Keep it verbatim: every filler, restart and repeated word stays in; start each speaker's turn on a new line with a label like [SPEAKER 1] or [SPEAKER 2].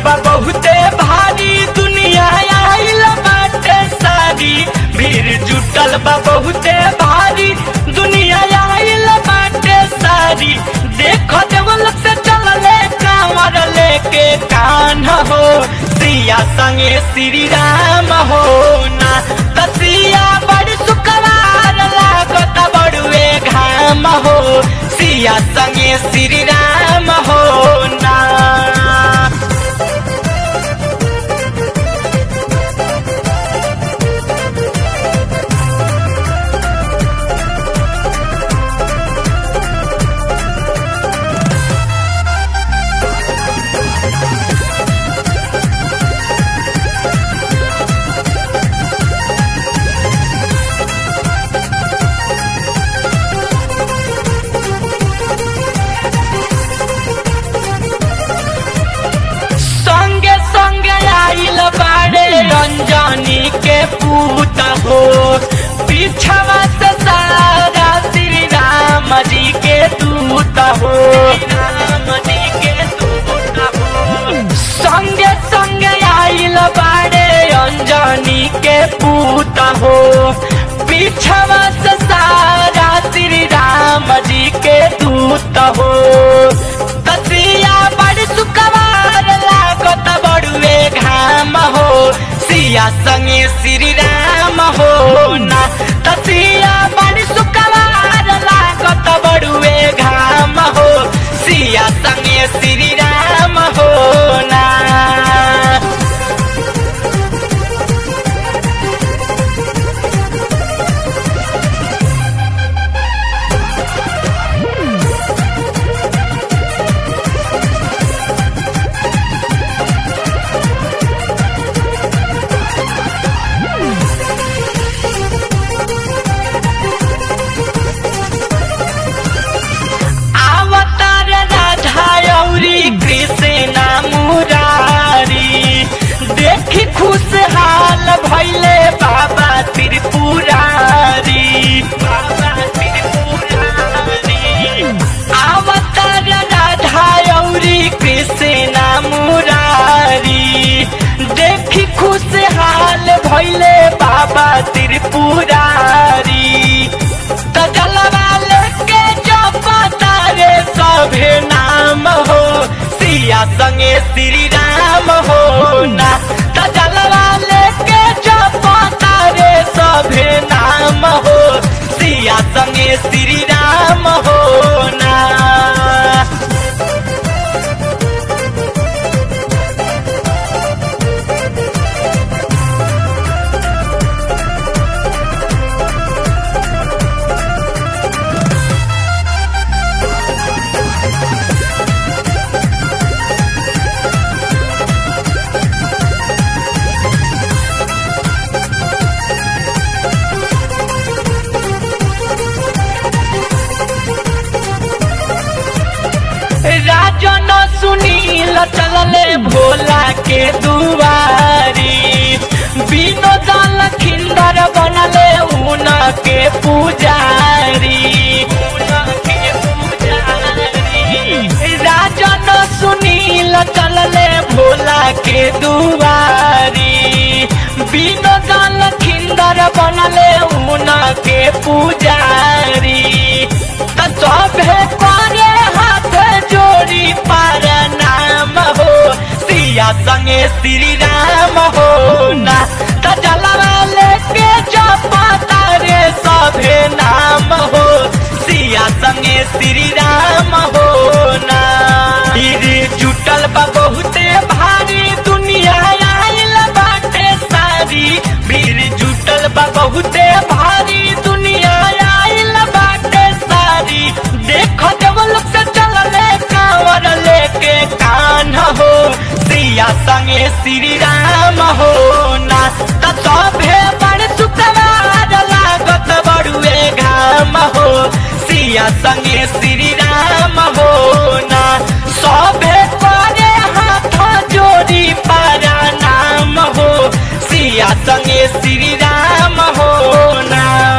[SPEAKER 1] बा बहुते भारी दुनिया आइल बाटे सारी भीड़ जुटल बा बहुते भारी दुनिया आइल बाटे सारी देखो देवल से चलले कांवर लेके कान हो सिया संगे श्री राम हो ना तसिया बड़ सुकरार लागत बड़ुए घाम हो सिया संगे श्री राम हो ना। रंजनी के पूत हो पीछवा से सारा श्री राम जी के दूत हो राम जी के दूत हो संगे संगे आइल बाड़े रंजनी के पूत हो पीछवा से सारा श्री राम जी के दूत हो तसिया बड़ सुकवार लागत बड़ुए घाम हो सिया संगे श्री राम हो ना तसिया बड़ सुकवार लागत बड़ुए घाम हो सिया संगे श्री राम हो ना। खुशहाल भैले बाबा त्रिपुरारी बाबा त्रिपुरारी अवतार राधा औरी कृष्ण मुरारी देखी खुशहाल भैले बाबा त्रिपुरारी तजलवा लेके जपता रे सभे नाम हो सिया संगे श्री राम हो ना तजलवा लेके जपता रे सभे नाम हो सिया संगे श्री राम हो ना। राजन सुनील चलले भोला के दुआरी विनोद लखिंदर बनले उना के पुजारी उना के पुजारी राजन सुनील चलले भोला के दुआरी विनोद लखिंदर बनले उना के पुजारी सभे करे हाथ जोड़ी पर नाम हो सिया संगे श्री राम हो ना तजलवा लेके जपता रे सभे नाम हो सिया संगे श्री राम हो ना। जुटल बा बहुते भारी दुनिया आइल बाटे सारी भीड़ जुटल बा बहुते भारी दुनिया आइल बाटे सारी देखो देवल से चलले कांवर लेके कान हो सिया संगे श्री राम हो ना तभे बड़ सुकवार लागत बड़ुए घाम हो सिया संगे श्री राम हो ना सभे करे हाथ जोड़ी पारा नाम हो सिया संगे श्री राम हो ना।